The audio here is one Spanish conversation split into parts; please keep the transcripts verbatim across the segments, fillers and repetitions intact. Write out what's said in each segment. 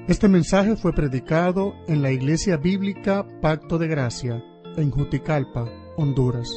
Este mensaje fue predicado en la Iglesia Bíblica Pacto de Gracia, en Juticalpa, Honduras.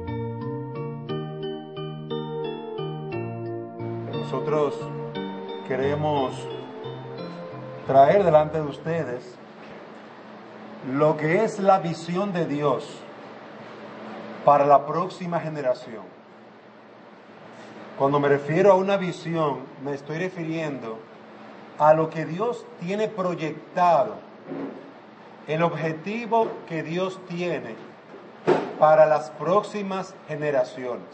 Nosotros queremos traer delante de ustedes lo que es la visión de Dios para la próxima generación. Cuando me refiero a una visión, me estoy refiriendo a lo que Dios tiene proyectado, el objetivo que Dios tiene para las próximas generaciones.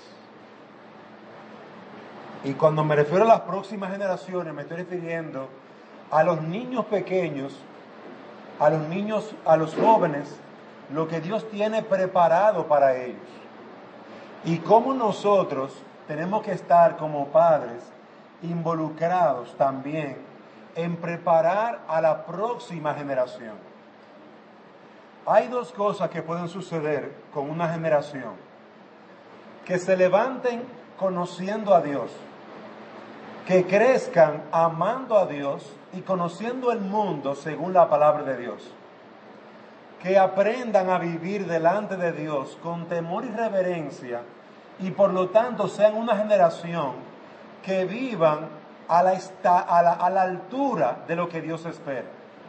Y cuando me refiero a las próximas generaciones, me estoy refiriendo a los niños pequeños, a los niños, a los jóvenes, lo que Dios tiene preparado para ellos. Y cómo nosotros tenemos que estar como padres involucrados también en preparar a la próxima generación. Hay dos cosas que pueden suceder con una generación: que se levanten conociendo a Dios, que crezcan amando a Dios y conociendo el mundo según la palabra de Dios, que aprendan a vivir delante de Dios con temor y reverencia, y por lo tanto sean una generación que vivan a la, a la, a la altura de lo que Dios espera.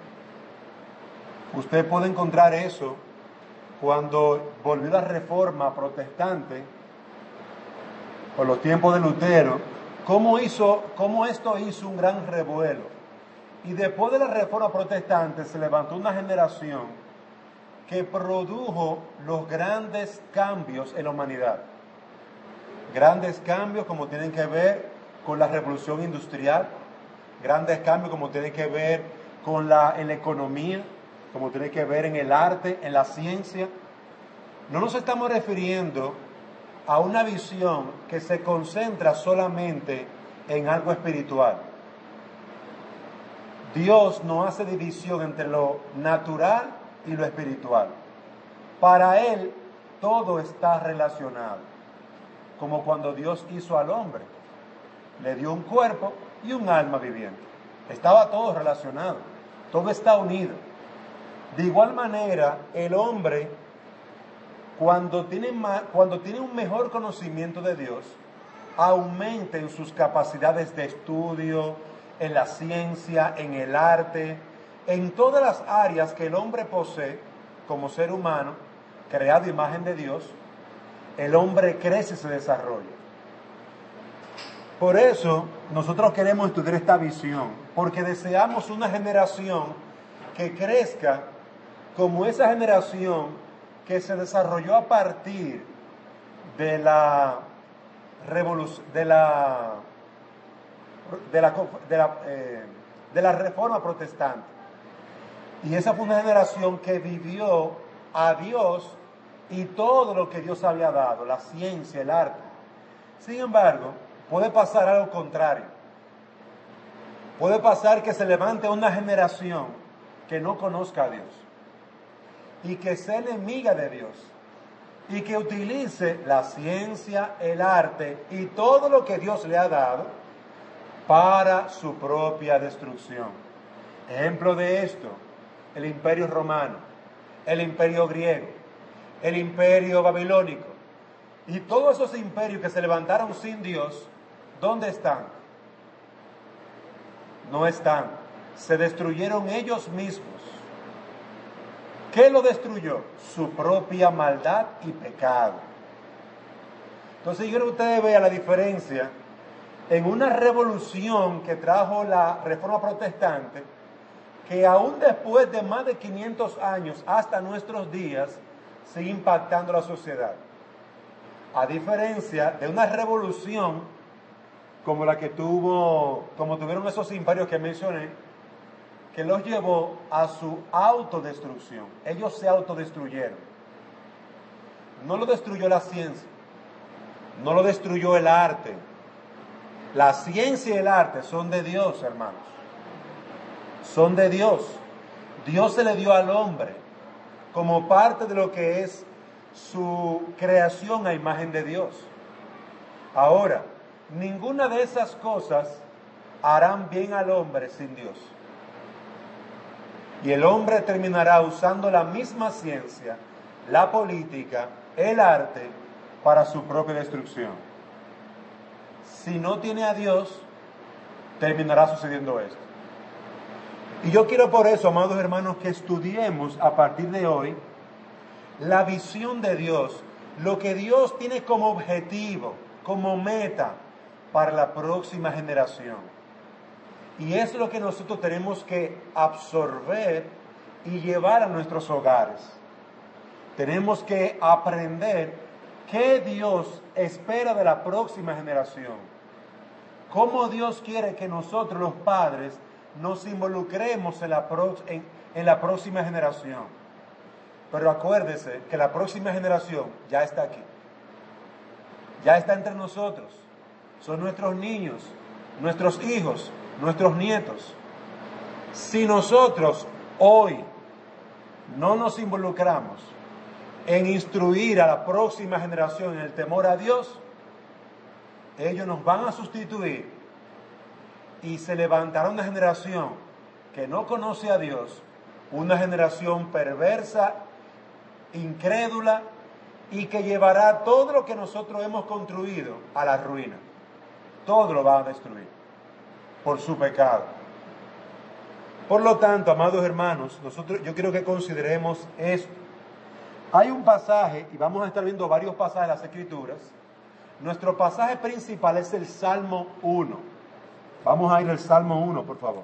Usted puede encontrar eso cuando volvió la Reforma Protestante, por los tiempos de Lutero, cómo, hizo, cómo esto hizo un gran revuelo. Y después de la Reforma Protestante se levantó una generación que produjo los grandes cambios en la humanidad. Grandes cambios como tienen que ver con la revolución industrial, grandes cambios como tienen que ver con la, en la economía, como tienen que ver en el arte, en la ciencia. No nos estamos refiriendo a una visión que se concentra solamente en algo espiritual. Dios no hace división entre lo natural y lo espiritual. Para Él todo está relacionado, como cuando Dios hizo al hombre. Le dio un cuerpo y un alma viviente. Estaba todo relacionado, todo está unido. De igual manera, el hombre, cuando tiene, ma- cuando tiene un mejor conocimiento de Dios, aumenta en sus capacidades de estudio, en la ciencia, en el arte, en todas las áreas que el hombre posee como ser humano, creado a imagen de Dios. El hombre crece y se desarrolla. Por eso nosotros queremos estudiar esta visión, porque deseamos una generación que crezca como esa generación que se desarrolló a partir de la revolución, de la de la, de la, eh, de la Reforma Protestante. Y esa fue una generación que vivió a Dios y todo lo que Dios había dado, la ciencia, el arte. Sin embargo, puede pasar algo contrario. Puede pasar que se levante una generación que no conozca a Dios y que sea enemiga de Dios y que utilice la ciencia, el arte y todo lo que Dios le ha dado para su propia destrucción. Ejemplo de esto: el Imperio Romano, el Imperio Griego, el Imperio Babilónico y todos esos imperios que se levantaron sin Dios. ¿Dónde están? No están. Se destruyeron ellos mismos. ¿Qué lo destruyó? Su propia maldad y pecado. Entonces yo creo que ustedes vean la diferencia en una revolución que trajo la Reforma Protestante, que aún después de más de quinientos años hasta nuestros días sigue impactando la sociedad. A diferencia de una revolución como la que tuvo, como tuvieron esos imperios que mencioné, que los llevó a su autodestrucción. Ellos se autodestruyeron. No lo destruyó la ciencia, no lo destruyó el arte. La ciencia y el arte son de Dios, hermanos. Son de Dios. Dios se le dio al hombre como parte de lo que es su creación a imagen de Dios. Ahora, ninguna de esas cosas harán bien al hombre sin Dios. Y el hombre terminará usando la misma ciencia, la política, el arte, para su propia destrucción. Si no tiene a Dios, terminará sucediendo esto. Y yo quiero por eso, amados hermanos, que estudiemos a partir de hoy la visión de Dios, lo que Dios tiene como objetivo, como meta para la próxima generación. Y es lo que nosotros tenemos que absorber y llevar a nuestros hogares. Tenemos que aprender qué Dios espera de la próxima generación. Cómo Dios quiere que nosotros, los padres, nos involucremos en la, pro, en, en la próxima generación. Pero acuérdese que la próxima generación ya está aquí. Ya está entre nosotros. Son nuestros niños, nuestros hijos, nuestros nietos. Si nosotros hoy no nos involucramos en instruir a la próxima generación en el temor a Dios, ellos nos van a sustituir y se levantará una generación que no conoce a Dios, una generación perversa, incrédula y que llevará todo lo que nosotros hemos construido a la ruina. Todo lo va a destruir por su pecado. Por lo tanto, amados hermanos, nosotros, yo quiero que consideremos esto. Hay un pasaje, y vamos a estar viendo varios pasajes de las Escrituras. Nuestro pasaje principal es el Salmo uno. Vamos a ir al Salmo uno, por favor.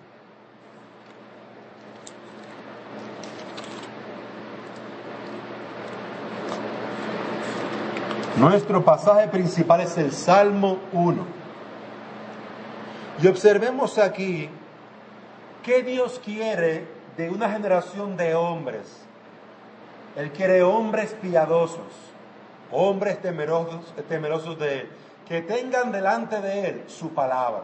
Nuestro pasaje principal es el Salmo uno. Y observemos aquí qué Dios quiere de una generación de hombres. Él quiere hombres piadosos, hombres temerosos, temerosos de Él, que tengan delante de Él su palabra.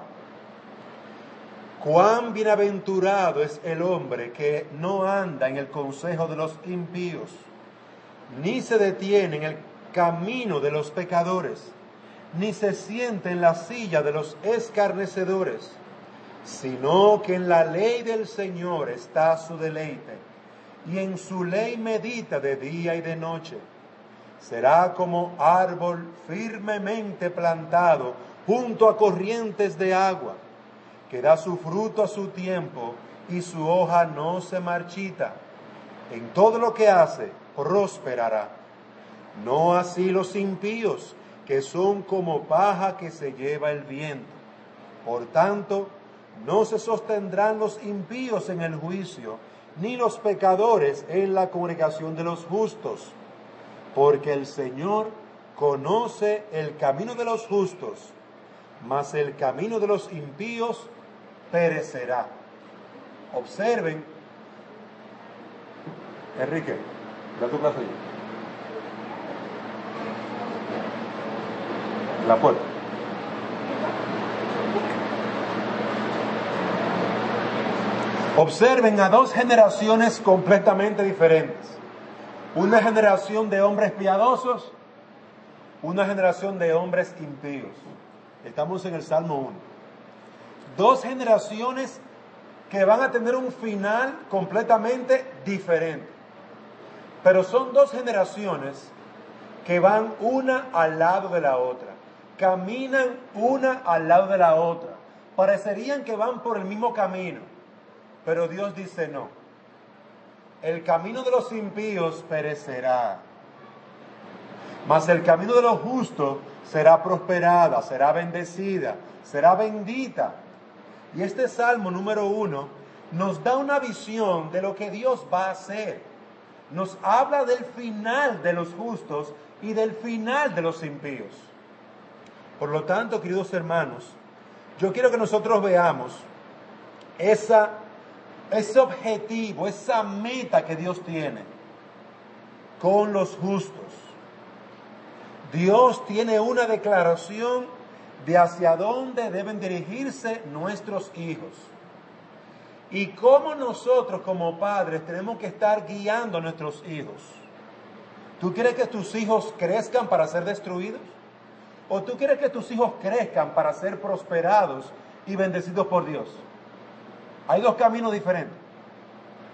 Cuán bienaventurado es el hombre que no anda en el consejo de los impíos, ni se detiene en el camino de los pecadores, ni se siente en la silla de los escarnecedores, sino que en la ley del Señor está su deleite, y en su ley medita de día y de noche. Será como árbol firmemente plantado junto a corrientes de agua, que da su fruto a su tiempo y su hoja no se marchita. En todo lo que hace prosperará. No así los impíos, que son como paja que se lleva el viento. Por tanto, no se sostendrán los impíos en el juicio, ni los pecadores en la congregación de los justos. Porque el Señor conoce el camino de los justos, mas el camino de los impíos perecerá. Observen, Enrique, da tu clase allí. La puerta. Observen a dos generaciones completamente diferentes. Una generación de hombres piadosos, una generación de hombres impíos. Estamos en el Salmo uno. Dos generaciones que van a tener un final completamente diferente. Pero son dos generaciones que van una al lado de la otra. Caminan una al lado de la otra. Parecerían que van por el mismo camino. Pero Dios dice no. El camino de los impíos perecerá. Mas el camino de los justos será prosperada, será bendecida, será bendita. Y este Salmo número uno nos da una visión de lo que Dios va a hacer. Nos habla del final de los justos y del final de los impíos. Por lo tanto, queridos hermanos, yo quiero que nosotros veamos esa, ese objetivo, esa meta que Dios tiene con los justos. Dios tiene una declaración de hacia dónde deben dirigirse nuestros hijos. Y cómo nosotros como padres tenemos que estar guiando a nuestros hijos. ¿Tú quieres que tus hijos crezcan para ser destruidos? ¿O tú quieres que tus hijos crezcan para ser prosperados y bendecidos por Dios? Hay dos caminos diferentes.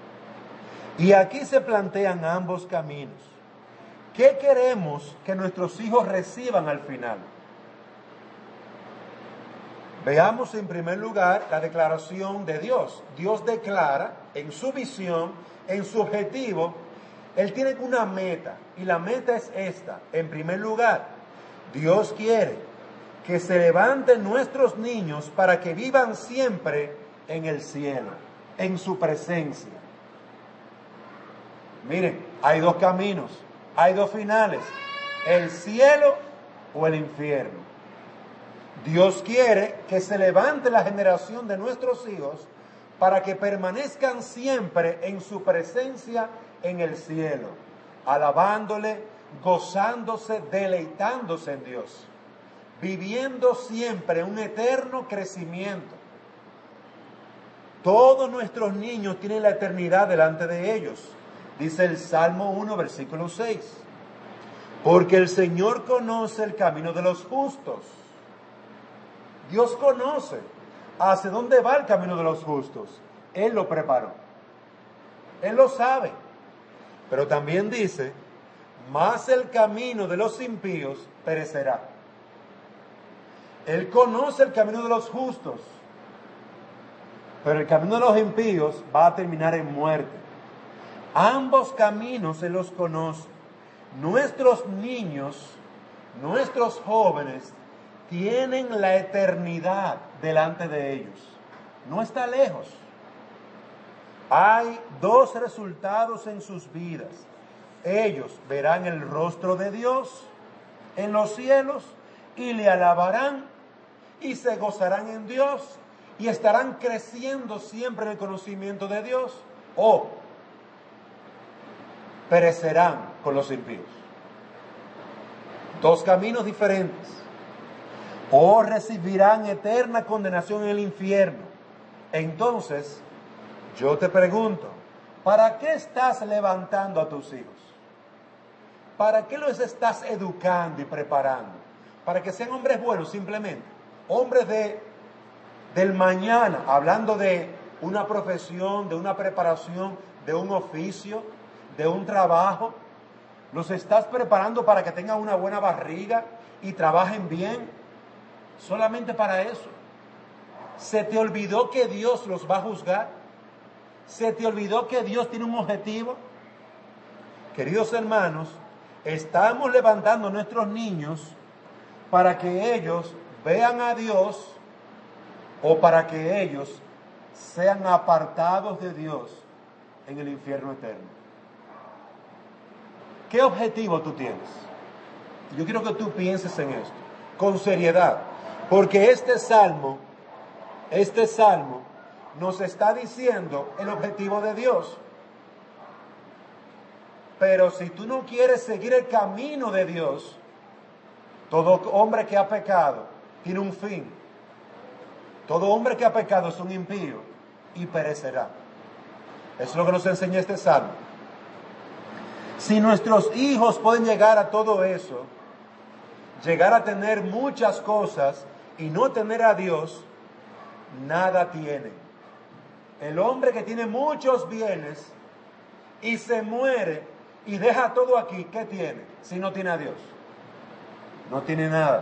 Y aquí se plantean ambos caminos. ¿Qué queremos que nuestros hijos reciban al final? Veamos en primer lugar la declaración de Dios. Dios declara en su visión, en su objetivo, Él tiene una meta, y la meta es esta. En primer lugar, Dios quiere que se levanten nuestros niños para que vivan siempre en el cielo, en su presencia. Miren, hay dos caminos, hay dos finales, el cielo o el infierno. Dios quiere que se levante la generación de nuestros hijos para que permanezcan siempre en su presencia en el cielo, alabándole, gozándose, deleitándose en Dios, viviendo siempre un eterno crecimiento. Todos nuestros niños tienen la eternidad delante de ellos. Dice el Salmo uno, versículo seis. Porque el Señor conoce el camino de los justos. Dios conoce hacia dónde va el camino de los justos. Él lo preparó. Él lo sabe. Pero también dice, mas el camino de los impíos perecerá. Él conoce el camino de los justos, pero el camino de los impíos va a terminar en muerte. Ambos caminos Él los conoce. Nuestros niños, nuestros jóvenes, tienen la eternidad delante de ellos. No está lejos. Hay dos resultados en sus vidas. Ellos verán el rostro de Dios en los cielos y le alabarán y se gozarán en Dios y estarán creciendo siempre en el conocimiento de Dios, o perecerán con los impíos. Dos caminos diferentes. O recibirán eterna condenación en el infierno. Entonces, yo te pregunto, ¿para qué estás levantando a tus hijos? ¿Para qué los estás educando y preparando? ¿Para que sean hombres buenos simplemente? Hombres de, del mañana, hablando de una profesión, de una preparación, de un oficio, de un trabajo. ¿Los estás preparando para que tengan una buena barriga y trabajen bien? Solamente para eso. ¿Se te olvidó que Dios los va a juzgar? ¿Se te olvidó que Dios tiene un objetivo? Queridos hermanos, estamos levantando a nuestros niños para que ellos vean a Dios o para que ellos sean apartados de Dios en el infierno eterno. ¿Qué objetivo tú tienes? Yo quiero que tú pienses en esto, con seriedad, porque este salmo, este salmo nos está diciendo el objetivo de Dios. Pero si tú no quieres seguir el camino de Dios, todo hombre que ha pecado tiene un fin. Todo hombre que ha pecado es un impío y perecerá. Eso es lo que nos enseña este salmo. Si nuestros hijos pueden llegar a todo eso, llegar a tener muchas cosas y no tener a Dios, nada tienen. El hombre que tiene muchos bienes y se muere y deja todo aquí, ¿qué tiene? Si no tiene a Dios, no tiene nada.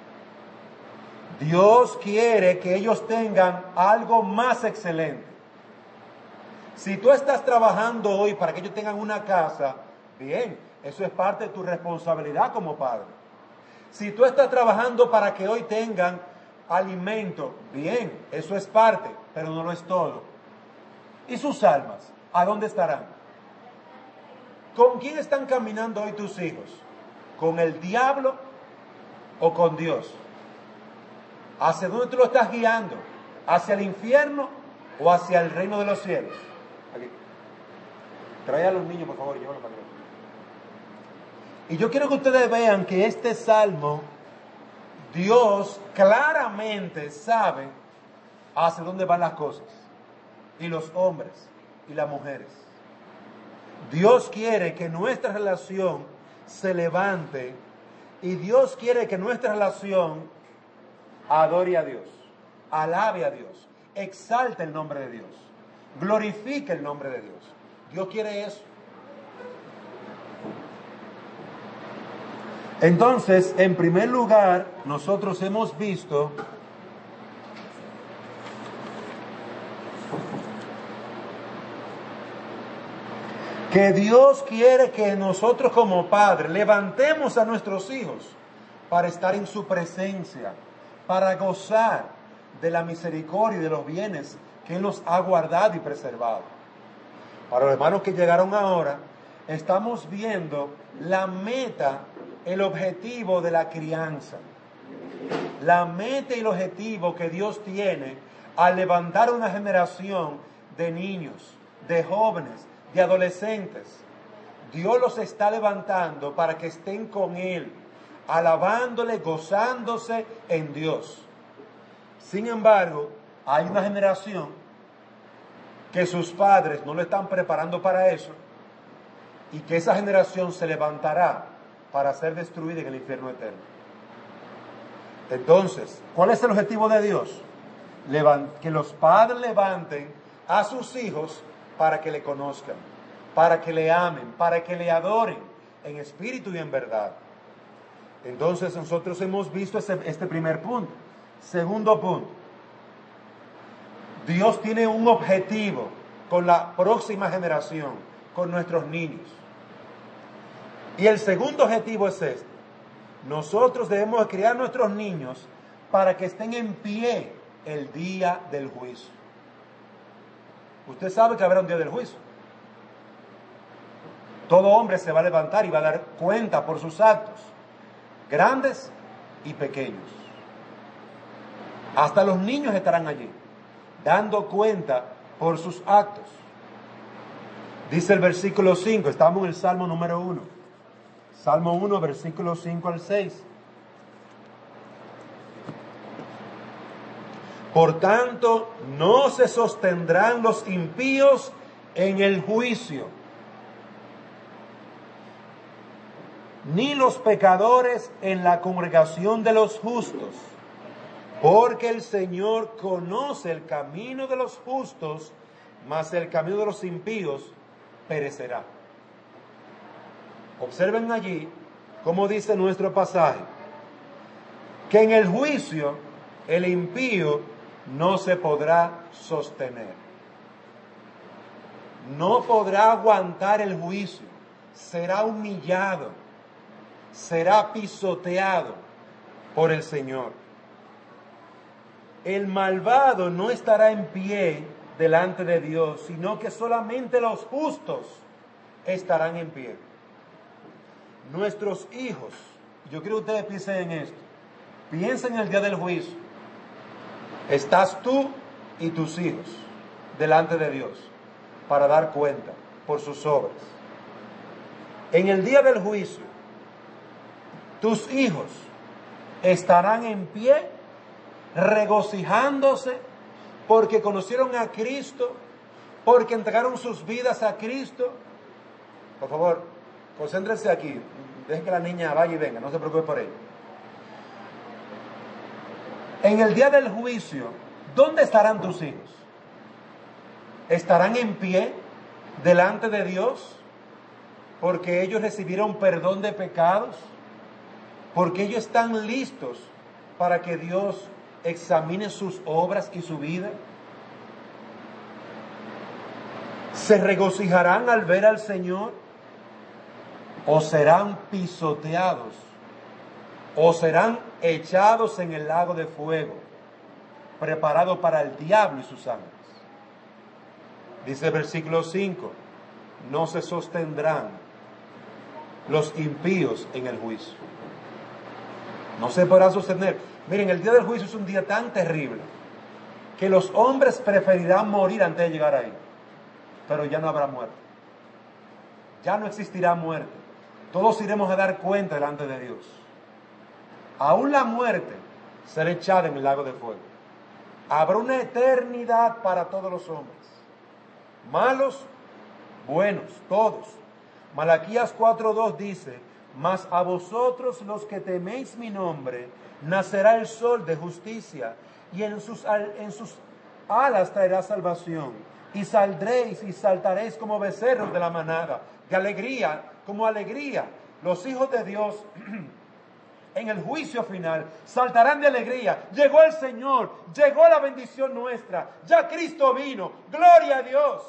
Dios quiere que ellos tengan algo más excelente. Si tú estás trabajando hoy para que ellos tengan una casa, bien, eso es parte de tu responsabilidad como padre. Si tú estás trabajando para que hoy tengan alimento, bien, eso es parte, pero no lo es todo. ¿Y sus almas? ¿A dónde estarán? ¿Con quién están caminando hoy tus hijos? ¿Con el diablo o con Dios? ¿Hacia dónde tú lo estás guiando? ¿Hacia el infierno o hacia el reino de los cielos? Aquí. Trae a los niños, por favor, y llévalos para acá. Y yo quiero que ustedes vean que este salmo, Dios claramente sabe hacia dónde van las cosas. Y los hombres y las mujeres. Dios quiere que nuestra relación se levante. Y Dios quiere que nuestra relación adore a Dios, alabe a Dios, exalte el nombre de Dios, glorifique el nombre de Dios. Dios quiere eso. Entonces, en primer lugar, nosotros hemos visto que Dios quiere que nosotros como padres levantemos a nuestros hijos para estar en su presencia, para gozar de la misericordia y de los bienes que Él nos ha guardado y preservado. Para los hermanos que llegaron ahora, estamos viendo la meta, el objetivo de la crianza. La meta y el objetivo que Dios tiene al levantar una generación de niños, de jóvenes, de adolescentes. Dios los está levantando para que estén con Él, alabándole, gozándose en Dios. Sin embargo, hay una generación que sus padres no lo están preparando para eso y que esa generación se levantará para ser destruida en el infierno eterno. Entonces, ¿cuál es el objetivo de Dios? Levant- que los padres levanten a sus hijos para que le conozcan, para que le amen, para que le adoren en espíritu y en verdad. Entonces nosotros hemos visto ese, este primer punto. Segundo punto, Dios tiene un objetivo con la próxima generación, con nuestros niños. Y el segundo objetivo es este. Nosotros debemos criar a nuestros niños para que estén en pie el día del juicio. Usted sabe que habrá un día del juicio. Todo hombre se va a levantar y va a dar cuenta por sus actos, grandes y pequeños. Hasta los niños estarán allí, dando cuenta por sus actos. Dice el versículo cinco, estamos en el Salmo número uno. Salmo uno, versículo cinco al seis. Por tanto, no se sostendrán los impíos en el juicio, ni los pecadores en la congregación de los justos, porque el Señor conoce el camino de los justos, mas el camino de los impíos perecerá. Observen allí cómo dice nuestro pasaje, que en el juicio el impío no se podrá sostener. No podrá aguantar el juicio, será humillado, será pisoteado por el Señor. El malvado no estará en pie delante de Dios, sino que solamente los justos estarán en pie. Nuestros hijos, yo quiero que ustedes piensen en esto, piensen en el día del juicio. Estás tú y tus hijos delante de Dios para dar cuenta por sus obras. En el día del juicio, tus hijos estarán en pie, regocijándose porque conocieron a Cristo, porque entregaron sus vidas a Cristo. Por favor, concéntrense aquí. Dejen que la niña vaya y venga, no se preocupe por ello. En el día del juicio, ¿dónde estarán tus hijos? ¿Estarán en pie delante de Dios porque ellos recibieron perdón de pecados? Porque ellos están listos para que Dios examine sus obras y su vida. ¿Se regocijarán al ver al Señor? ¿O serán pisoteados? ¿O serán echados en el lago de fuego, preparado para el diablo y sus ángeles? Dice el versículo cinco, no se sostendrán los impíos en el juicio. No se podrá sostener. Miren, el día del juicio es un día tan terrible que los hombres preferirán morir antes de llegar ahí. Pero ya no habrá muerte. Ya no existirá muerte. Todos iremos a dar cuenta delante de Dios. Aún la muerte será echada en el lago de fuego. Habrá una eternidad para todos los hombres. Malos, buenos, todos. Malaquías cuatro dos dice, mas a vosotros los que teméis mi nombre, nacerá el sol de justicia, y en sus, en sus alas traerá salvación. y saldréis y saltaréis como becerros de la manada, de alegría, como alegría. Los hijos de Dios en el juicio final saltarán de alegría. Llegó el Señor, llegó la bendición nuestra, ya Cristo vino, gloria a Dios.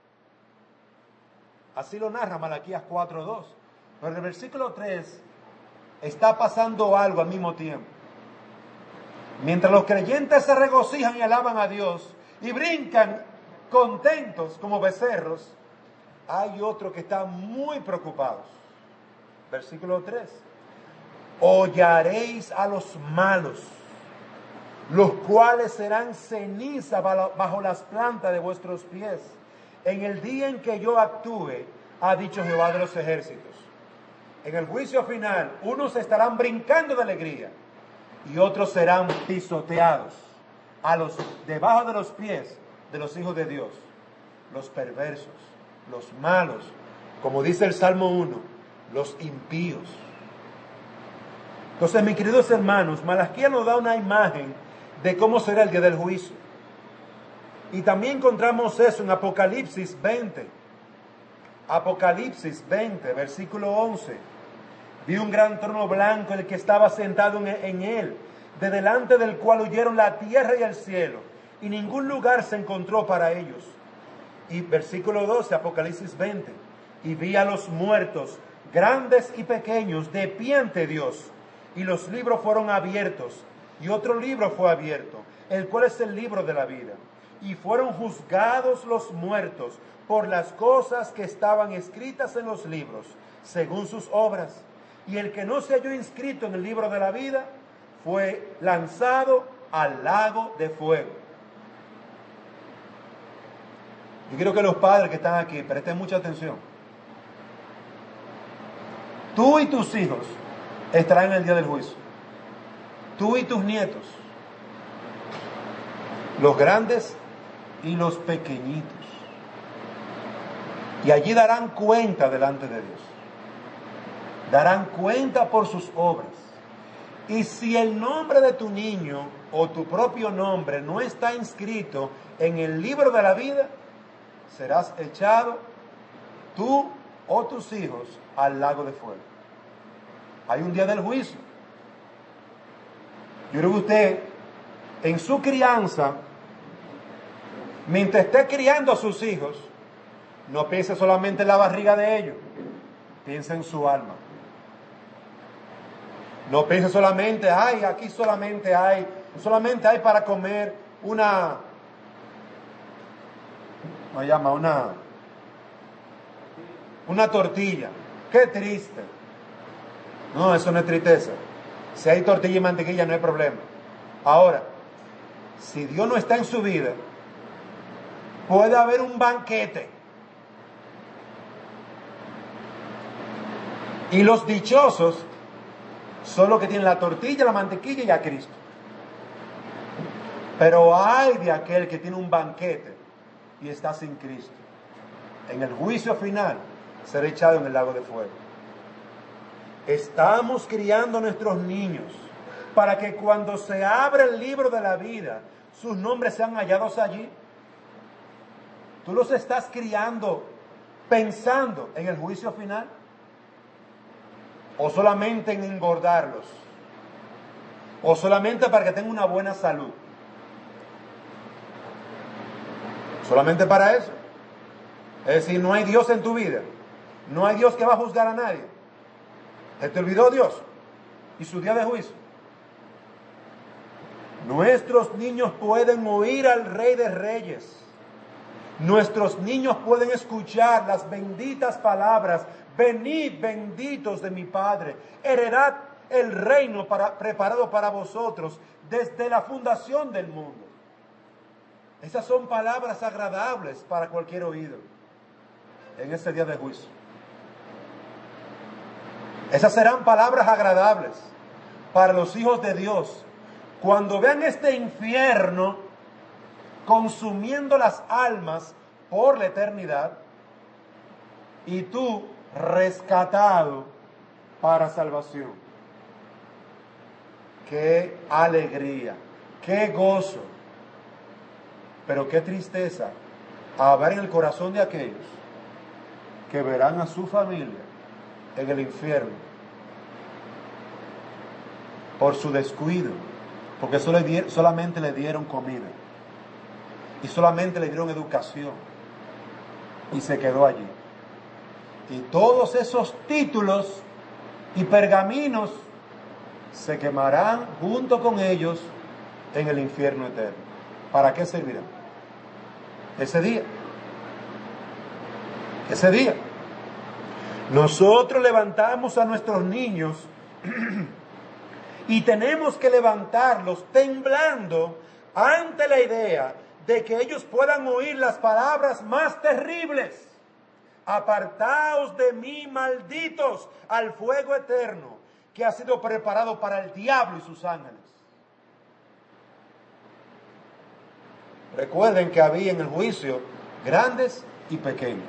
Así lo narra Malaquías cuatro dos. Pero en el versículo tres está pasando algo al mismo tiempo. Mientras los creyentes se regocijan y alaban a Dios y brincan contentos como becerros, hay otros que están muy preocupados. Versículo tres. Hollaréis a los malos, los cuales serán ceniza bajo las plantas de vuestros pies, en el día en que yo actúe, ha dicho Jehová de los ejércitos. En el juicio final, unos estarán brincando de alegría y otros serán pisoteados a los, debajo de los pies de los hijos de Dios, los perversos, los malos, como dice el Salmo uno, los impíos. Entonces, mis queridos hermanos, Malaquías nos da una imagen de cómo será el día del juicio. Y también encontramos eso en Apocalipsis veinte. Apocalipsis veinte, versículo once. Vi un gran trono blanco, el que estaba sentado en, en él, de delante del cual huyeron la tierra y el cielo, y ningún lugar se encontró para ellos. Y versículo doce, Apocalipsis veinte. Y vi a los muertos, grandes y pequeños, de pie ante Dios, y los libros fueron abiertos, y otro libro fue abierto, el cual es el libro de la vida. Y fueron juzgados los muertos por las cosas que estaban escritas en los libros, según sus obras. Y el que no se halló inscrito en el libro de la vida, fue lanzado al lago de fuego. Yo quiero que los padres que están aquí presten mucha atención. Tú y tus hijos estarán en el día del juicio. Tú y tus nietos. Los grandes y los pequeñitos. Y allí darán cuenta delante de Dios. Darán cuenta por sus obras. Y si el nombre de tu niño o tu propio nombre no está inscrito en el libro de la vida, serás echado tú o tus hijos al lago de fuego. Hay un día del juicio. Yo creo que usted, en su crianza, mientras esté criando a sus hijos, no piense solamente en la barriga de ellos, piensa en su alma. No piense solamente, ay, aquí solamente hay, solamente hay para comer una, ¿cómo se llama? Una, una tortilla. Qué triste. No, eso no es tristeza. Si hay tortilla y mantequilla no hay problema. Ahora, si Dios no está en su vida, puede haber un banquete. Y los dichosos son los que tienen la tortilla, la mantequilla y a Cristo. Pero hay de aquel que tiene un banquete y está sin Cristo. En el juicio final será echado en el lago de fuego. Estamos criando a nuestros niños para que cuando se abra el libro de la vida, sus nombres sean hallados allí. ¿Tú los estás criando pensando en el juicio final? ¿O solamente en engordarlos? ¿O solamente para que tengan una buena salud? ¿Solamente para eso? Es decir, no hay Dios en tu vida. No hay Dios que va a juzgar a nadie. ¿Se te olvidó Dios y su día de juicio? Nuestros niños pueden oír al Rey de Reyes. Nuestros niños pueden escuchar las benditas palabras: venid benditos de mi Padre, heredad el reino para, preparado para vosotros desde la fundación del mundo. Esas son palabras agradables para cualquier oído en ese día de juicio. Esas serán palabras agradables para los hijos de Dios cuando vean este infierno consumiendo las almas por la eternidad y tú rescatado para salvación. Qué alegría, qué gozo, pero qué tristeza a ver en el corazón de aquellos que verán a su familia en el infierno por su descuido, porque solo le di- solamente le dieron comida y solamente le dieron educación y se quedó allí. Y todos esos títulos y pergaminos se quemarán junto con ellos en el infierno eterno. ¿Para qué servirán? Ese día. Ese día. Nosotros levantamos a nuestros niños y tenemos que levantarlos temblando ante la idea de que ellos puedan oír las palabras más terribles. Apartaos de mí, malditos, al fuego eterno que ha sido preparado para el diablo y sus ángeles. Recuerden que había en el juicio grandes y pequeños.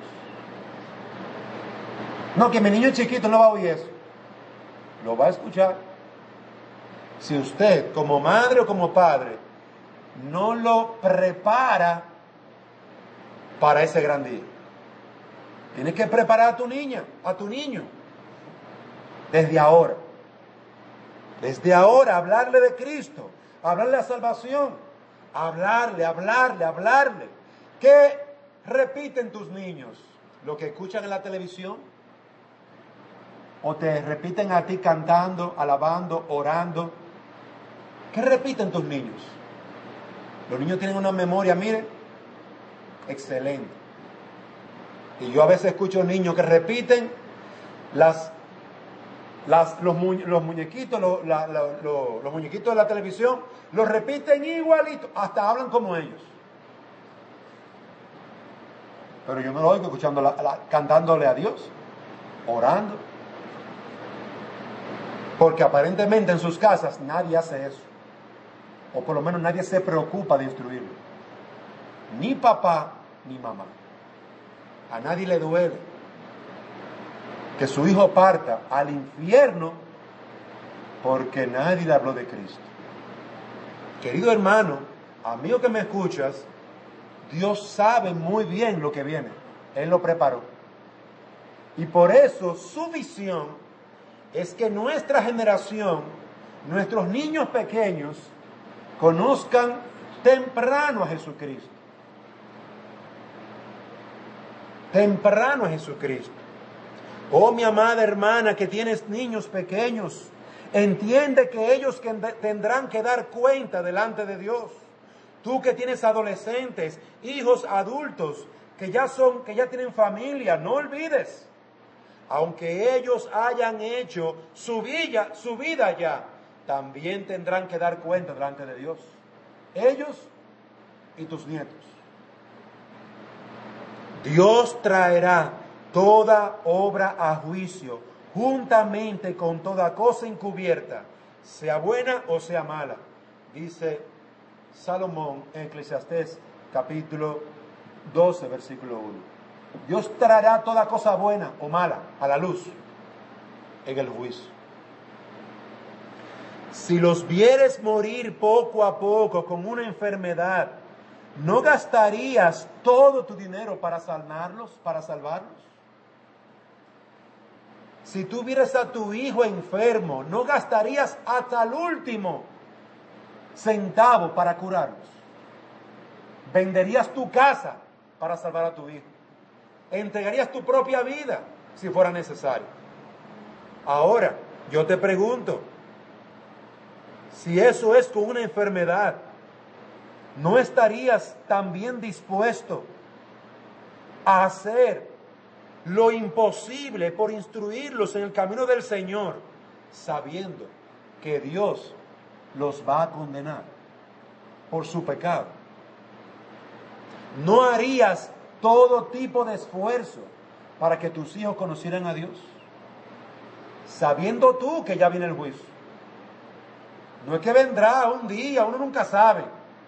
No, que mi niño chiquito no va a oír eso. Lo va a escuchar. Si usted, como madre o como padre, no lo prepara para ese gran día. Tienes que preparar a tu niña, a tu niño, desde ahora. Desde ahora, hablarle de Cristo, hablarle de salvación, hablarle, hablarle, hablarle. ¿Qué repiten tus niños? ¿Lo que escuchan en la televisión? ¿O te repiten a ti cantando, alabando, orando? ¿Qué repiten tus niños? Los niños tienen una memoria, mire, excelente. Y yo a veces escucho niños que repiten las, las, los, mu, los muñequitos, los, la, la, los, los muñequitos de la televisión, los repiten igualito, hasta hablan como ellos. Pero yo no lo oigo escuchando, la, la, cantándole a Dios, orando. Porque aparentemente en sus casas nadie hace eso. O por lo menos nadie se preocupa de instruirlo. Ni papá ni mamá. A nadie le duele que su hijo parta al infierno porque nadie le habló de Cristo. Querido hermano, amigo que me escuchas, Dios sabe muy bien lo que viene. Él lo preparó. Y por eso su visión es que nuestra generación, nuestros niños pequeños, conozcan temprano a Jesucristo. Temprano a Jesucristo. Oh, mi amada hermana que tienes niños pequeños, entiende que ellos tendrán que dar cuenta delante de Dios. Tú que tienes adolescentes, hijos adultos, que ya son, que ya tienen familia, no olvides, aunque ellos hayan hecho su vida, su vida ya, también tendrán que dar cuenta delante de Dios. Ellos y tus nietos. Dios traerá toda obra a juicio, juntamente con toda cosa encubierta, sea buena o sea mala, dice Salomón en Eclesiastés capítulo doce, versículo uno. Dios traerá toda cosa buena o mala a la luz en el juicio. Si los vieres morir poco a poco con una enfermedad, ¿no gastarías todo tu dinero para salvarlos, para salvarlos? Si tú vieras a tu hijo enfermo, ¿no gastarías hasta el último centavo para curarlos? ¿Venderías tu casa para salvar a tu hijo? ¿Entregarías tu propia vida si fuera necesario? Ahora, yo te pregunto, si eso es con una enfermedad, ¿no estarías también dispuesto a hacer lo imposible por instruirlos en el camino del Señor, sabiendo que Dios los va a condenar por su pecado? ¿No harías todo tipo de esfuerzo para que tus hijos conocieran a Dios, sabiendo tú que ya viene el juicio? No es que vendrá un día, uno nunca sabe.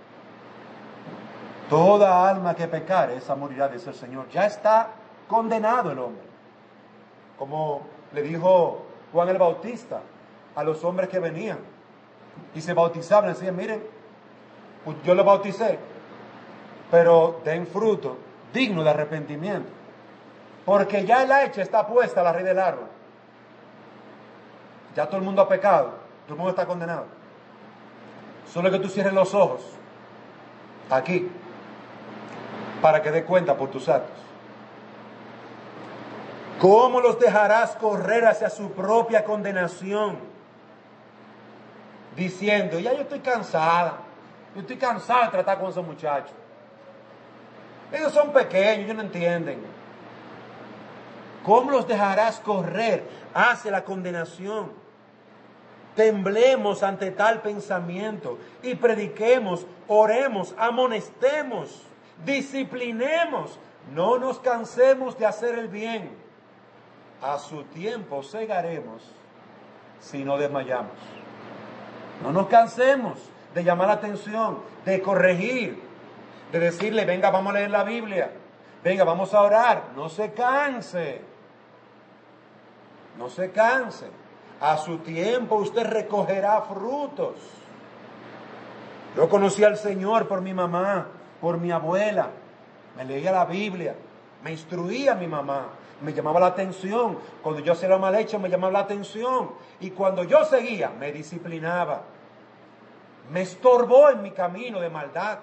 Toda alma que pecare, esa morirá, dice el Señor. Ya está condenado el hombre. Como le dijo Juan el Bautista a los hombres que venían y se bautizaban, decían, miren, yo los bauticé, pero den fruto digno de arrepentimiento. Porque ya el hacha está puesta a la raíz del árbol. Ya todo el mundo ha pecado, todo el mundo está condenado. Solo que tú cierres los ojos, aquí, para que dé cuenta por tus actos. ¿Cómo los dejarás correr hacia su propia condenación? Diciendo, ya yo estoy cansada, yo estoy cansada de tratar con esos muchachos. Ellos son pequeños, ellos no entienden. ¿Cómo los dejarás correr hacia la condenación? Temblemos ante tal pensamiento y prediquemos, oremos, amonestemos, disciplinemos, no nos cansemos de hacer el bien. A su tiempo segaremos si no desmayamos. No nos cansemos de llamar la atención, de corregir, de decirle, venga, vamos a leer la Biblia, venga, vamos a orar. No se canse, no se canse. A su tiempo usted recogerá frutos. Yo conocí al Señor por mi mamá, por mi abuela. Me leía la Biblia, me instruía mi mamá, me llamaba la atención. Cuando yo hacía lo mal hecho, me llamaba la atención. Y cuando yo seguía, me disciplinaba. Me estorbó en mi camino de maldad.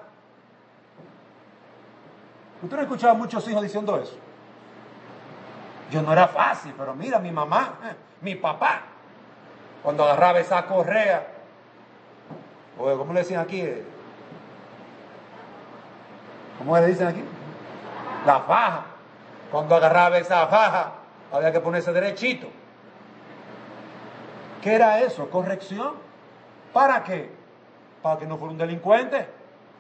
¿Usted no ha escuchado a muchos hijos diciendo eso? Yo no era fácil, pero mira, mi mamá, eh, mi papá, cuando agarraba esa correa, o ¿cómo le decían aquí? ¿Cómo le dicen aquí? La faja. Cuando agarraba esa faja, había que ponerse derechito. ¿Qué era eso? Corrección. ¿Para qué? Para que no fuera un delincuente.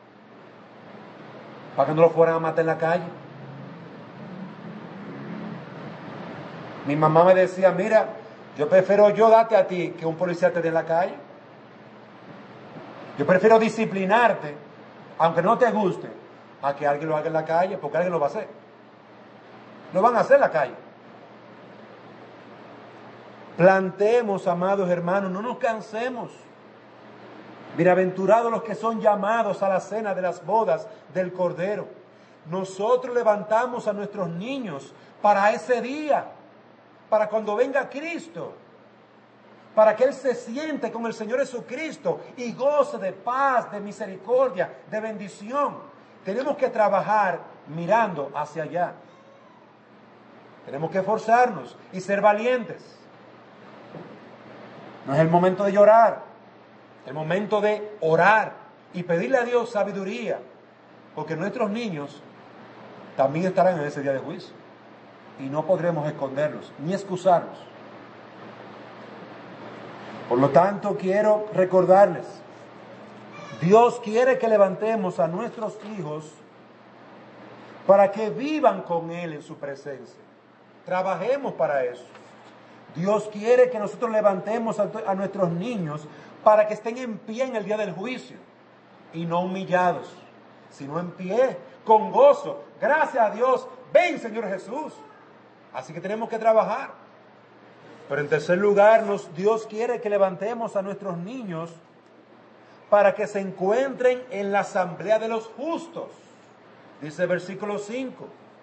Para que no lo fueran a matar en la calle. Mi mamá me decía, mira, yo prefiero yo darte a ti que un policía te dé en la calle. Yo prefiero disciplinarte, aunque no te guste, a que alguien lo haga en la calle, porque alguien lo va a hacer. Lo van a hacer en la calle. Plantemos, amados hermanos, no nos cansemos. Bienaventurados los que son llamados a la cena de las bodas del Cordero. Nosotros levantamos a nuestros niños para ese día, para cuando venga Cristo, para que Él se siente con el Señor Jesucristo y goce de paz, de misericordia, de bendición. Tenemos que trabajar mirando hacia allá. Tenemos que esforzarnos y ser valientes. No es el momento de llorar, es el momento de orar y pedirle a Dios sabiduría, porque nuestros niños también estarán en ese día de juicio y no podremos esconderlos ni excusarlos. Por lo tanto, quiero recordarles, Dios quiere que levantemos a nuestros hijos para que vivan con Él en su presencia. Trabajemos para eso. Dios quiere que nosotros levantemos a, a nuestros niños para que estén en pie en el día del juicio y no humillados, sino en pie, con gozo. Gracias a Dios, ven Señor Jesús. Así que tenemos que trabajar. Pero en tercer lugar, nos, Dios quiere que levantemos a nuestros niños para que se encuentren en la asamblea de los justos. Dice el versículo cinco.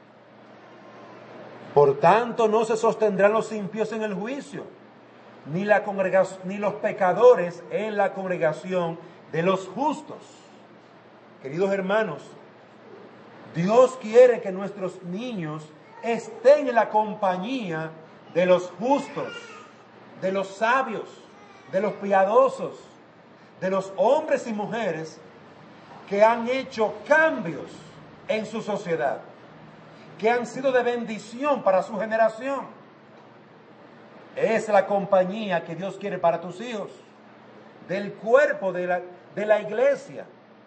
Por tanto, no se sostendrán los impíos en el juicio, ni, la congregación, ni los pecadores en la congregación de los justos. Queridos hermanos, Dios quiere que nuestros niños estén en la compañía de los justos, de los sabios, de los piadosos, de los hombres y mujeres que han hecho cambios en su sociedad, que han sido de bendición para su generación. Es la compañía que Dios quiere para tus hijos, del cuerpo de la, de la iglesia.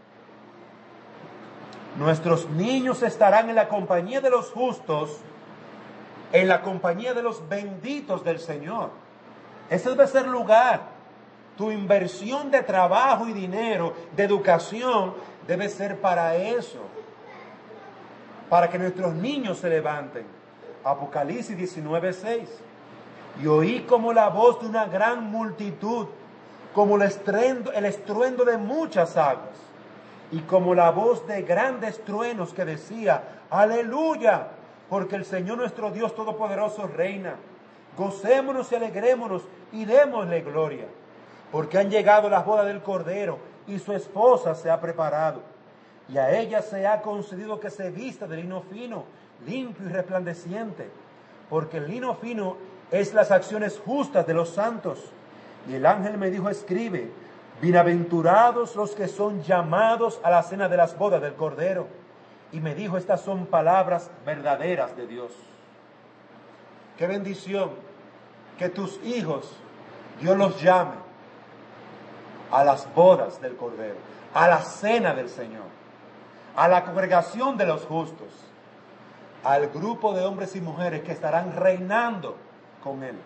Nuestros niños estarán en la compañía de los justos, en la compañía de los benditos del Señor. Ese debe ser lugar. Tu inversión de trabajo y dinero, de educación, debe ser para eso. Para que nuestros niños se levanten. Apocalipsis diecinueve seis. Y oí como la voz de una gran multitud, como el estruendo, el estruendo de muchas aguas, y como la voz de grandes truenos que decía, aleluya, porque el Señor nuestro Dios Todopoderoso reina. Gocémonos y alegrémonos y démosle gloria, porque han llegado las bodas del Cordero y su esposa se ha preparado. Y a ella se ha concedido que se vista de lino fino, limpio y resplandeciente, porque el lino fino es las acciones justas de los santos. Y el ángel me dijo, escribe, bienaventurados los que son llamados a la cena de las bodas del Cordero. Y me dijo, estas son palabras verdaderas de Dios. Qué bendición que tus hijos, Dios los llame a las bodas del Cordero, a la cena del Señor, a la congregación de los justos, al grupo de hombres y mujeres que estarán reinando con Él.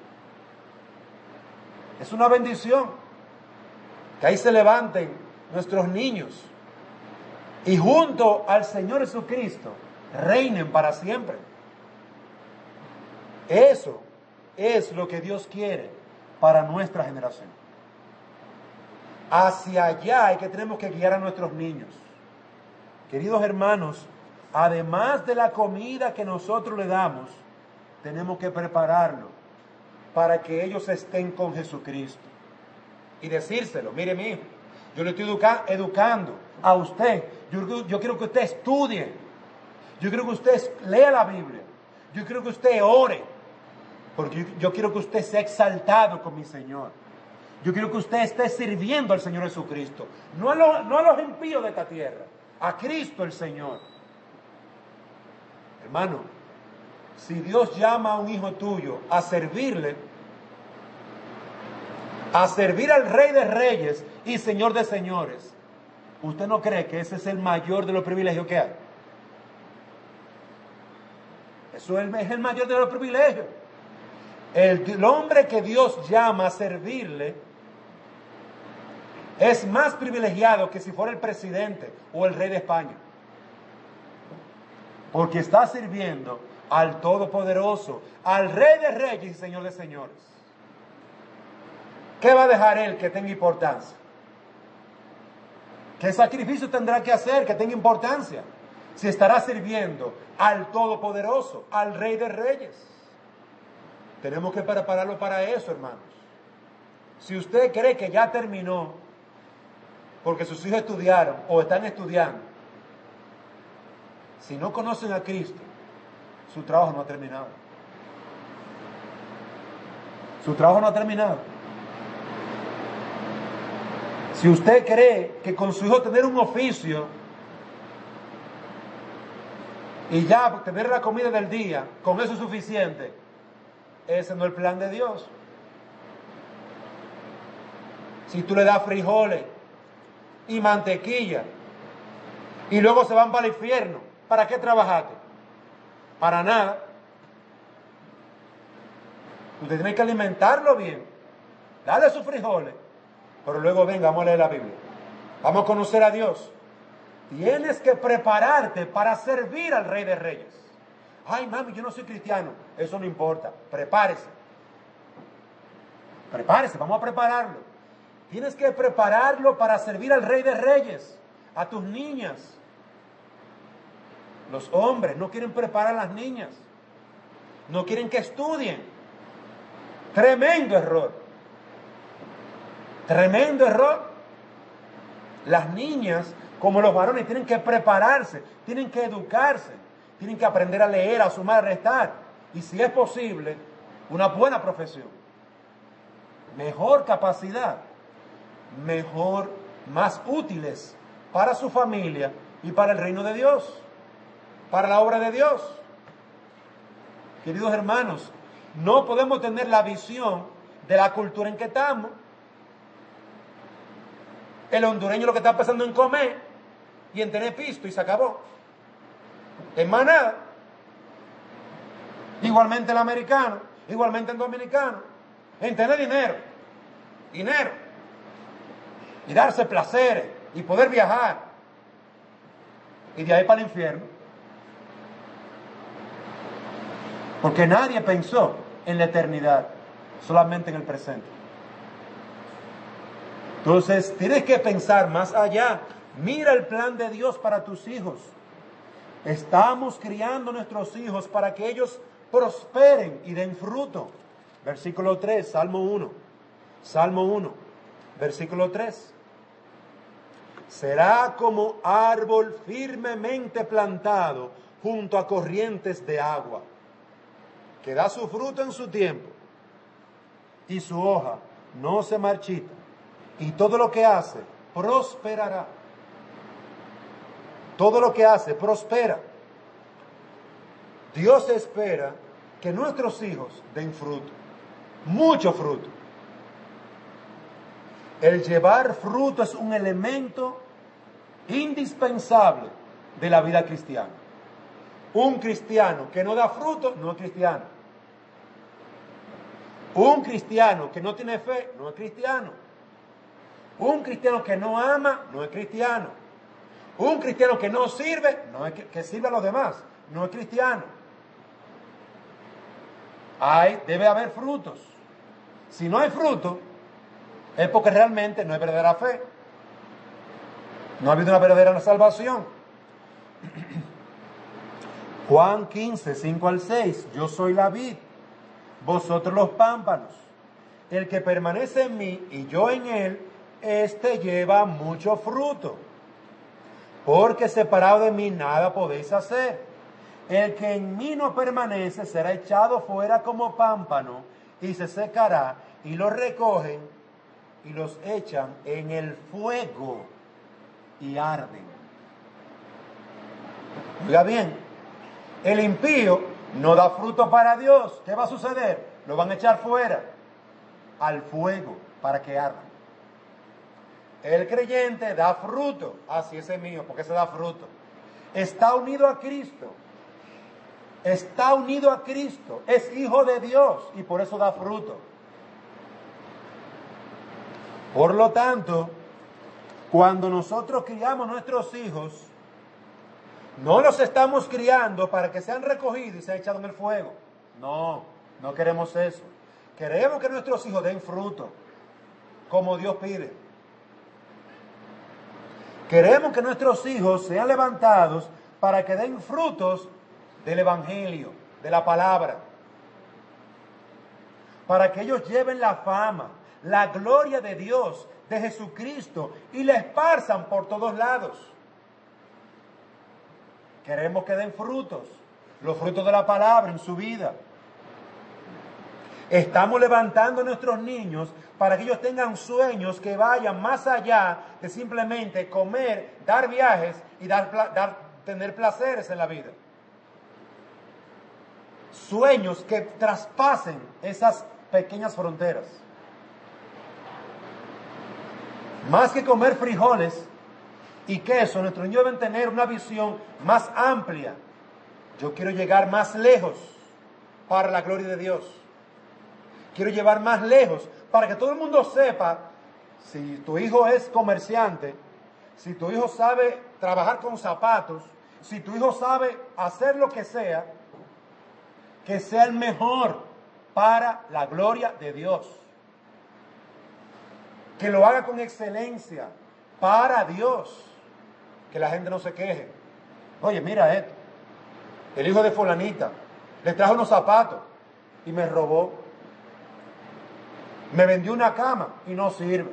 Es una bendición que ahí se levanten nuestros niños y junto al Señor Jesucristo reinen para siempre. Eso es lo que Dios quiere para nuestra generación. Hacia allá es que tenemos que guiar a nuestros niños. Queridos hermanos, además de la comida que nosotros le damos, tenemos que prepararlo para que ellos estén con Jesucristo. Y decírselo, mire mi hijo, yo le estoy educa- educando a usted, yo, yo quiero que usted estudie, yo quiero que usted lea la Biblia, yo quiero que usted ore, porque yo, yo quiero que usted sea exaltado con mi Señor. Yo quiero que usted esté sirviendo al Señor Jesucristo, no a, lo, no a los impíos de esta tierra, a Cristo el Señor. Hermano, si Dios llama a un hijo tuyo a servirle, a servir al Rey de Reyes y Señor de Señores, ¿usted no cree que ese es el mayor de los privilegios que hay? Eso es el, es el mayor de los privilegios. El, el hombre que Dios llama a servirle es más privilegiado que si fuera el presidente o el rey de España. Porque está sirviendo al Todopoderoso, al Rey de Reyes y Señor de Señores. ¿Qué va a dejar él que tenga importancia? ¿Qué sacrificio tendrá que hacer que tenga importancia? Si estará sirviendo al Todopoderoso, al Rey de Reyes. Tenemos que prepararlo para eso, hermanos. Si usted cree que ya terminó, porque sus hijos estudiaron o están estudiando, si no conocen a Cristo, su trabajo no ha terminado. Su trabajo no ha terminado. Si usted cree que con su hijo tener un oficio y ya tener la comida del día, con eso es suficiente, ese no es el plan de Dios. Si tú le das frijoles y mantequilla y luego se van para el infierno, ¿para qué trabajaste? Para nada. Usted tiene que alimentarlo bien, dale sus frijoles, pero luego venga, vamos a leer la Biblia, vamos a conocer a Dios. Tienes que prepararte para servir al Rey de Reyes. Ay, mami, yo no soy cristiano. Eso no importa, prepárese. Prepárese, vamos a prepararlo. Tienes que prepararlo para servir al Rey de Reyes, a tus niñas. Los hombres no quieren preparar a las niñas, no quieren que estudien. Tremendo error. Tremendo error. Las niñas, como los varones, tienen que prepararse, tienen que educarse, tienen que aprender a leer, a sumar, a restar. Y si es posible, una buena profesión. Mejor capacidad, mejor, más útiles para su familia y para el reino de Dios, para la obra de Dios. Queridos hermanos, no podemos tener la visión de la cultura en que estamos. El hondureño lo que está pensando en comer y en tener pisto y se acabó. En más nada. Igualmente el americano, igualmente el dominicano, en tener dinero, dinero, y darse placeres, y poder viajar, y de ahí para el infierno. Porque nadie pensó en la eternidad, solamente en el presente. Entonces, tienes que pensar más allá. Mira el plan de Dios para tus hijos. Estamos criando a nuestros hijos para que ellos prosperen y den fruto. Versículo tres, Salmo uno. Salmo uno, versículo tres. Será como árbol firmemente plantado junto a corrientes de agua, que da su fruto en su tiempo, y su hoja no se marchita, y todo lo que hace prosperará. Todo lo que hace prospera. Dios espera que nuestros hijos den fruto, mucho fruto. El llevar fruto es un elemento indispensable de la vida cristiana. Un cristiano que no da fruto no es cristiano. Un cristiano que no tiene fe no es cristiano. Un cristiano que no ama no es cristiano. Un cristiano que no sirve, no es que, que sirve a los demás, no es cristiano. Hay, debe haber frutos. Si no hay fruto, es porque realmente no hay verdadera fe. No ha habido una verdadera salvación. Juan quince, cinco al seis. Yo soy la vid, vosotros los pámpanos. El que permanece en mí y yo en él, éste lleva mucho fruto. Porque separado de mí nada podéis hacer. El que en mí no permanece será echado fuera como pámpano y se secará, y los recogen y los echan en el fuego y arden. Oiga bien, el impío no da fruto para Dios. ¿Qué va a suceder? Lo van a echar fuera al fuego para que ardan. El creyente da fruto. Así ese es mío, porque se da fruto. Está unido a Cristo. Está unido a Cristo. Es hijo de Dios y por eso da fruto. Por lo tanto, cuando nosotros criamos nuestros hijos, no los estamos criando para que sean recogidos y sean echados en el fuego. No, no queremos eso. Queremos que nuestros hijos den fruto, como Dios pide. Queremos que nuestros hijos sean levantados para que den frutos del Evangelio, de la palabra. Para que ellos lleven la fama, la gloria de Dios, de Jesucristo, y la esparzan por todos lados. Queremos que den frutos, los frutos de la palabra en su vida. Estamos levantando a nuestros niños para que ellos tengan sueños que vayan más allá de simplemente comer, dar viajes y dar, dar, tener placeres en la vida. Sueños que traspasen esas pequeñas fronteras. Más que comer frijoles y queso, nuestros niños deben tener una visión más amplia. Yo quiero llegar más lejos para la gloria de Dios. Quiero llevar más lejos para que todo el mundo sepa, si tu hijo es comerciante, si tu hijo sabe trabajar con zapatos, si tu hijo sabe hacer lo que sea, que sea el mejor para la gloria de Dios. Que lo haga con excelencia para Dios. Que la gente no se queje. Oye, mira esto. El hijo de fulanita le trajo unos zapatos y me robó. Me vendió una cama y no sirve.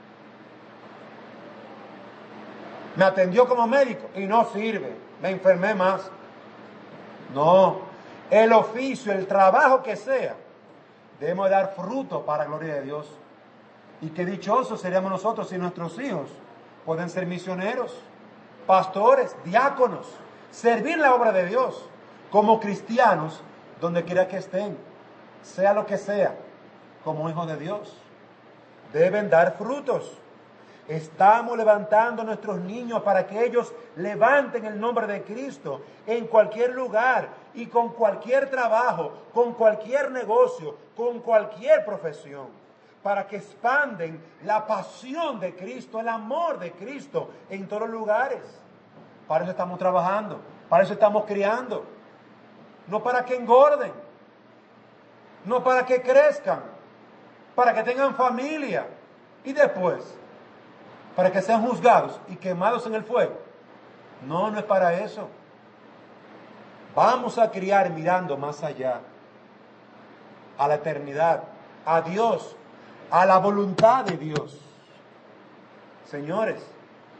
Me atendió como médico y no sirve. Me enfermé más. No. El oficio, el trabajo que sea, debemos dar fruto para la gloria de Dios. Y qué dichosos seríamos nosotros si nuestros hijos pueden ser misioneros, pastores, diáconos, servir la obra de Dios como cristianos donde quiera que estén, sea lo que sea, como hijos de Dios. Deben dar frutos. Estamos levantando a nuestros niños para que ellos levanten el nombre de Cristo en cualquier lugar y con cualquier trabajo, con cualquier negocio, con cualquier profesión, para que expanden la pasión de Cristo, el amor de Cristo en todos los lugares. Para eso estamos trabajando, para eso estamos criando, no para que engorden, no para que crezcan, para que tengan familia y después para que sean juzgados y quemados en el fuego. No, no es para eso. Vamos a criar mirando más allá, a la eternidad, a Dios, a la voluntad de Dios. Señores,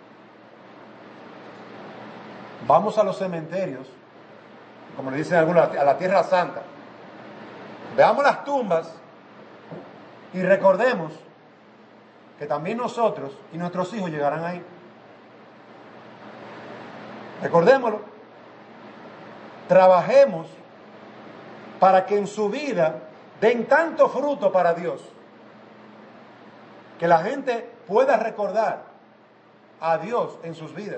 vamos a los cementerios, como le dicen algunos, a la Tierra Santa. Veamos las tumbas y recordemos que también nosotros y nuestros hijos llegarán ahí. Recordémoslo. Trabajemos para que en su vida den tanto fruto para Dios, que la gente pueda recordar a Dios en sus vidas,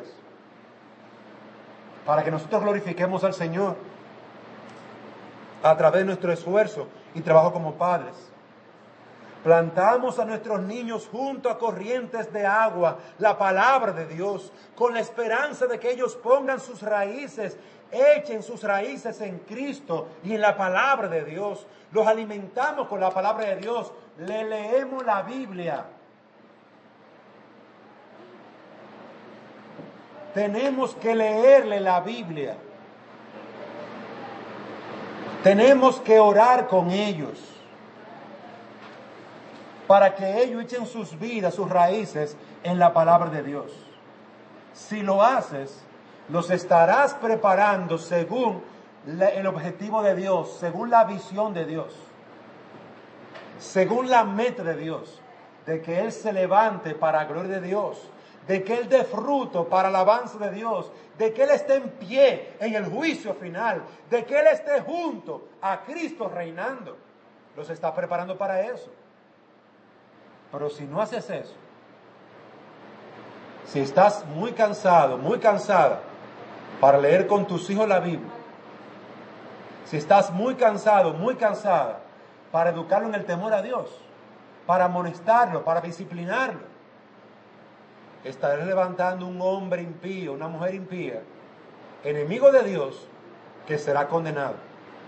para que nosotros glorifiquemos al Señor a través de nuestro esfuerzo y trabajo como padres. Plantamos a nuestros niños junto a corrientes de agua, la palabra de Dios, con la esperanza de que ellos pongan sus raíces, echen sus raíces en Cristo y en la palabra de Dios. Los alimentamos con la palabra de Dios, le leemos la Biblia. Tenemos que leerle la Biblia. Tenemos que orar con ellos, para que ellos echen sus vidas, sus raíces en la palabra de Dios. Si lo haces, los estarás preparando según la, el objetivo de Dios, según la visión de Dios, según la meta de Dios, de que Él se levante para la gloria de Dios, de que Él dé fruto para el avance de Dios, de que Él esté en pie en el juicio final, de que Él esté junto a Cristo reinando. Los está preparando para eso. Pero si no haces eso, si estás muy cansado, muy cansada para leer con tus hijos la Biblia, si estás muy cansado, muy cansada para educarlo en el temor a Dios, para amonestarlo, para disciplinarlo, estarás levantando un hombre impío, una mujer impía, enemigo de Dios, que será condenado.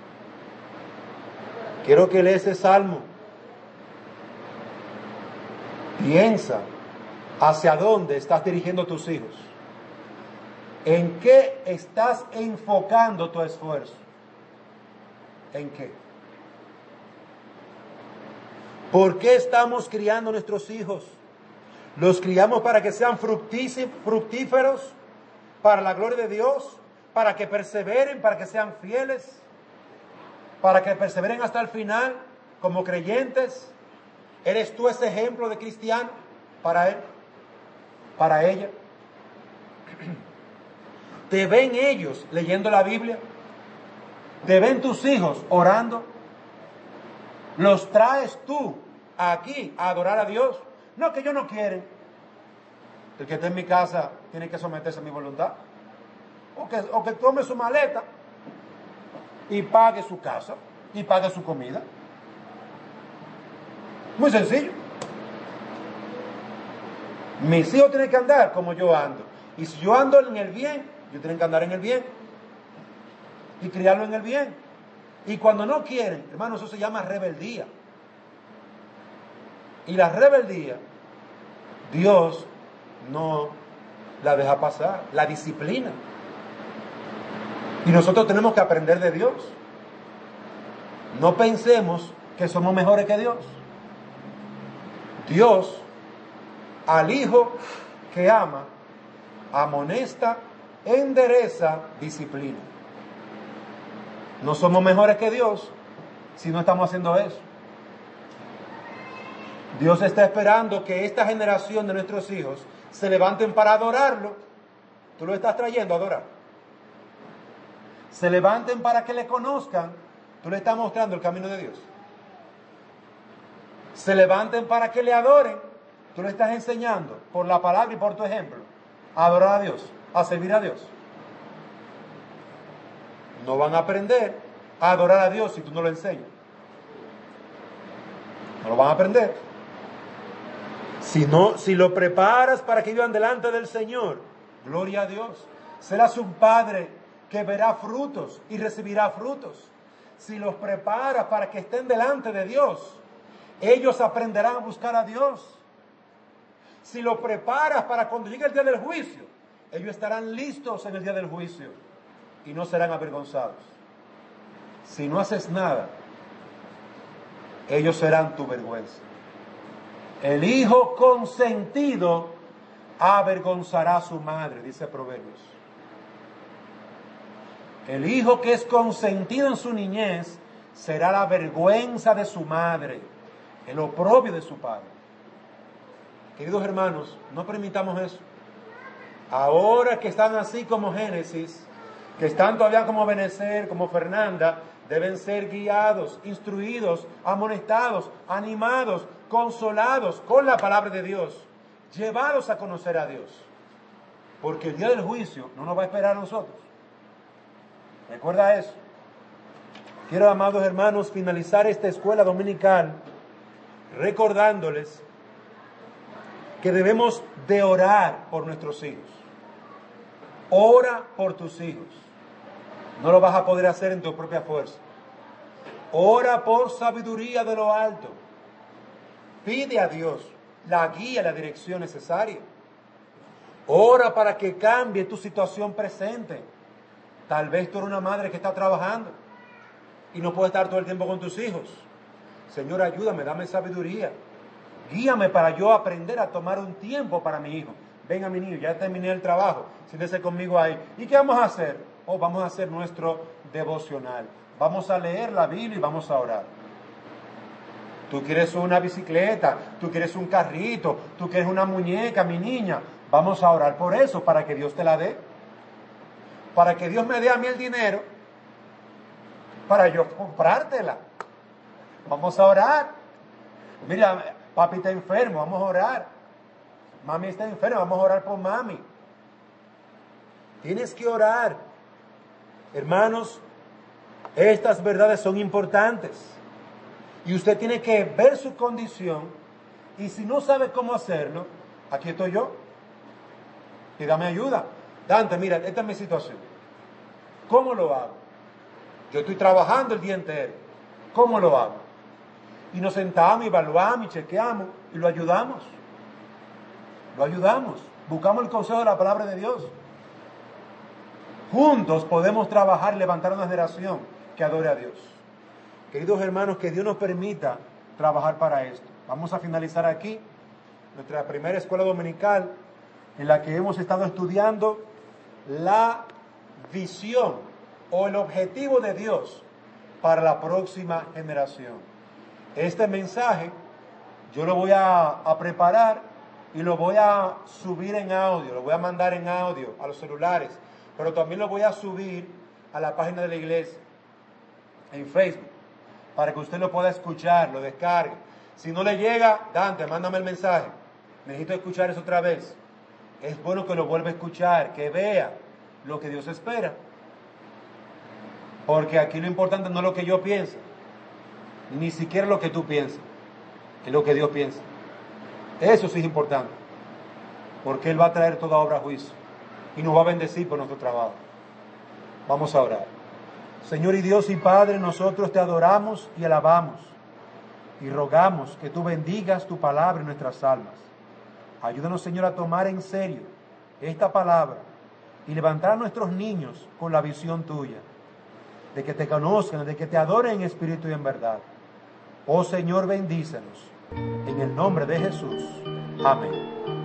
Quiero que leas ese salmo. Piensa hacia dónde estás dirigiendo tus hijos. ¿En qué estás enfocando tu esfuerzo? ¿En qué? ¿Por qué estamos criando a nuestros hijos? ¿Los criamos para que sean fructíferos, para la gloria de Dios, para que perseveren, para que sean fieles, para que perseveren hasta el final como creyentes? ¿Eres tú ese ejemplo de cristiano para él, para ella? ¿Te ven ellos leyendo la Biblia? ¿Te ven tus hijos orando? ¿Los traes tú aquí a adorar a Dios? No, que ellos no quieren. El que esté en mi casa tiene que someterse a mi voluntad. O que, o que tome su maleta y pague su casa y pague su comida. Muy sencillo. Mis hijos tienen que andar como yo ando. Y si yo ando en el bien, ellos tienen que andar en el bien. Y criarlo en el bien. Y cuando no quieren, hermano, eso se llama rebeldía. Y la rebeldía, Dios no la deja pasar, la disciplina. Y nosotros tenemos que aprender de Dios. No pensemos que somos mejores que Dios. Dios, al hijo que ama, amonesta, endereza, disciplina. No somos mejores que Dios si no estamos haciendo eso. Dios está esperando que esta generación de nuestros hijos se levanten para adorarlo. Tú lo estás trayendo a adorar. Se levanten para que le conozcan. Tú le estás mostrando el camino de Dios. Se levanten para que le adoren. Tú le estás enseñando por la palabra y por tu ejemplo a adorar a Dios, a servir a Dios. No van a aprender a adorar a Dios si tú no lo enseñas. No lo van a aprender. Si, no, si lo preparas para que vivan delante del Señor, gloria a Dios. Serás un padre que verá frutos y recibirá frutos. Si los preparas para que estén delante de Dios, ellos aprenderán a buscar a Dios. si los preparas para cuando llegue el día del juicio, ellos estarán listos en el día del juicio y no serán avergonzados. Si no haces nada, ellos serán tu vergüenza. El hijo consentido avergonzará a su madre, dice Proverbios. El hijo que es consentido en su niñez será la vergüenza de su madre, el oprobio de su padre. Queridos hermanos, no permitamos eso. Ahora que están así como Génesis, que están todavía como Benecer, como Fernanda, deben ser guiados, instruidos, amonestados, animados, consolados con la palabra de Dios, llevados a conocer a Dios. Porque el día del juicio no nos va a esperar a nosotros. Recuerda eso. Quiero, amados hermanos, finalizar esta escuela dominical recordándoles que debemos de orar por nuestros hijos. Ora por tus hijos. No lo vas a poder hacer en tu propia fuerza. Ora por sabiduría de lo alto. Pide a Dios la guía, la dirección necesaria. Ora para que cambie tu situación presente. Tal vez tú eres una madre que está trabajando y no puede estar todo el tiempo con tus hijos. Señor, ayúdame, dame sabiduría. Guíame para yo aprender a tomar un tiempo para mi hijo. Venga, mi niño, ya terminé el trabajo. Siéntese conmigo ahí. ¿Y qué vamos a hacer? Oh, vamos a hacer nuestro devocional. Vamos a leer la Biblia y vamos a orar. Tú quieres una bicicleta, tú quieres un carrito, tú quieres una muñeca, mi niña. Vamos a orar por eso, para que Dios te la dé. Para que Dios me dé a mí el dinero, para yo comprártela. Vamos a orar. Mira, papi está enfermo, vamos a orar. Mami está enferma, vamos a orar por mami. Tienes que orar. Hermanos, estas verdades son importantes. Y usted tiene que ver su condición. Y si no sabe cómo hacerlo, aquí estoy yo. Pídame ayuda. Dante, mira, esta es mi situación. ¿Cómo lo hago? Yo estoy trabajando el día entero. ¿Cómo lo hago? Y nos sentamos, evaluamos y chequeamos y lo ayudamos. Lo ayudamos. Buscamos el consejo de la palabra de Dios. Juntos podemos trabajar y levantar una generación que adore a Dios. Queridos hermanos, que Dios nos permita trabajar para esto. Vamos a finalizar aquí nuestra primera escuela dominical en la que hemos estado estudiando la visión o el objetivo de Dios para la próxima generación. Este mensaje yo lo voy a, a preparar y lo voy a subir en audio, lo voy a mandar en audio a los celulares, pero también lo voy a subir a la página de la iglesia en Facebook para que usted lo pueda escuchar, lo descargue. Si no le llega, Dante, mándame el mensaje. Necesito escuchar eso otra vez. Es bueno que lo vuelva a escuchar, que vea lo que Dios espera. Porque aquí lo importante no es lo que yo pienso, ni siquiera lo que tú piensas, es lo que Dios piensa. Eso sí es importante, porque Él va a traer toda obra a juicio y nos va a bendecir por nuestro trabajo. Vamos a orar. Señor y Dios y Padre, nosotros te adoramos y alabamos y rogamos que tú bendigas tu palabra en nuestras almas. Ayúdanos, Señor, a tomar en serio esta palabra y levantar a nuestros niños con la visión tuya, de que te conozcan, de que te adoren en espíritu y en verdad. Oh Señor, bendícenos. En el nombre de Jesús. Amén.